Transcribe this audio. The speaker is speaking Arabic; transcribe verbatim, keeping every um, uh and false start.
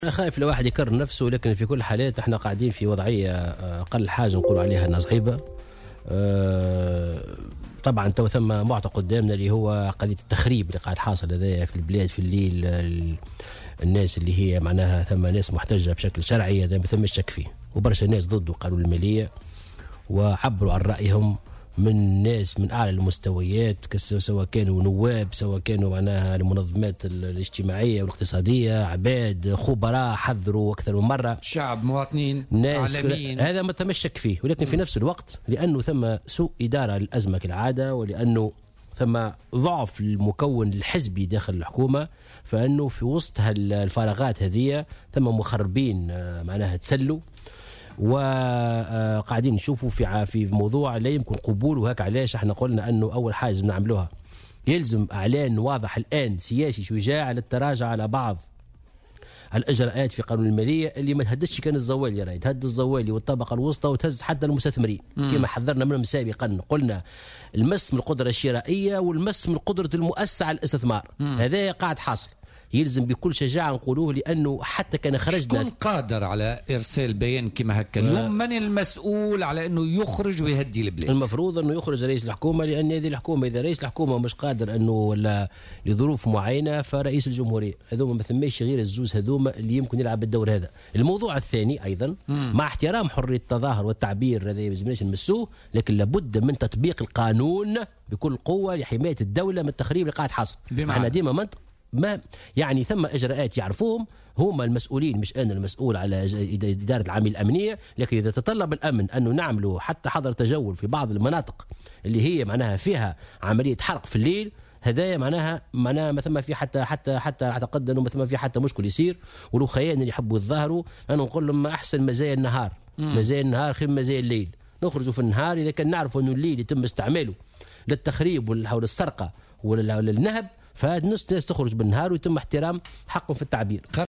أنا خايف لو واحد يكرر نفسه، لكن في كل الحالات احنا قاعدين في وضعية أقل حاجة نقول عليها أنها صعيبة. طبعا تو ثم معطى قدامنا اللي هو قضية التخريب اللي قاعد حاصل هذا في البلاد في الليل. الناس اللي هي معناها ثم ناس محتجة بشكل شرعي هذا ما ثمش شك فيه، وبرشا ناس ضد قانون المالية وعبروا عن رأيهم من ناس من اعلى المستويات، سواء كانوا نواب سواء كانوا معناها المنظمات الاجتماعيه والاقتصاديه، عباد خبراء حذروا اكثر من مره، شعب مواطنين ناس عالميين. هذا ما ثمش شك فيه، ولكن في نفس الوقت لانه ثم سوء اداره للازمه كالعاده، ولانه ثم ضعف المكون الحزبي داخل الحكومه، فانه في وسط الفراغات هذه ثم مخربين معناها تسلوا وقاعدين نشوفوا في في موضوع لا يمكن قبوله. هيك علاش احنا قلنا انه اول حاجه نعملوها يلزم اعلان واضح الان سياسي شجاع للتراجع على بعض الاجراءات في قانون الماليه اللي ما تهددش كان الزوالي، راهي تهدد الزوالي والطبقه الوسطى وتهز حتى المستثمرين كما حذرنا منهم سابقا. قلنا المس من القدره الشرائيه والمس من قدره المؤسسه على الاستثمار، هذا قاعد حاصل. يلزم بكل شجاعة نقولوه، لأنه حتى كان خرجنا شكون قادر على إرسال بيان كما هكا؟ اليوم من المسؤول على أنه يخرج ويهدي البلاد؟ المفروض أنه يخرج رئيس الحكومة، لأن هذه الحكومة إذا رئيس الحكومة مش قادر أنه ولا لظروف معينة فرئيس الجمهورية. هذوما ما ثماش غير الزوز هذوما اللي يمكن يلعب الدور هذا. الموضوع الثاني أيضا مم. مع احترام حرية التظاهر والتعبير، هذا يلزمناش نمسوه، لكن لابد من تطبيق القانون بكل قوة لحماية الدولة من التخريب اللي قاعد حاصل. احنا ديما منطق ما يعني ثم اجراءات يعرفوهم هم المسؤولين، مش انا المسؤول على اداره العمليه الامنيه، لكن اذا تطلب الامن انه نعملوا حتى حظر تجول في بعض المناطق اللي هي معناها فيها عمليه حرق في الليل، هدايا معناها معناها ما ثم في حتى حتى حتى اعتقد انه ما ثم في حتى مشكل يصير. ولو خيان اللي يحبوا يتظاهروا انا نقول لهم ما احسن مزايا النهار، مزايا النهار خير مزايا الليل. نخرجوا في النهار اذا كان نعرفوا انه الليل يتم استعماله للتخريب والسرقه والنهب، فهاد الناس تخرج بالنهار ويتم احترام حقهم في التعبير.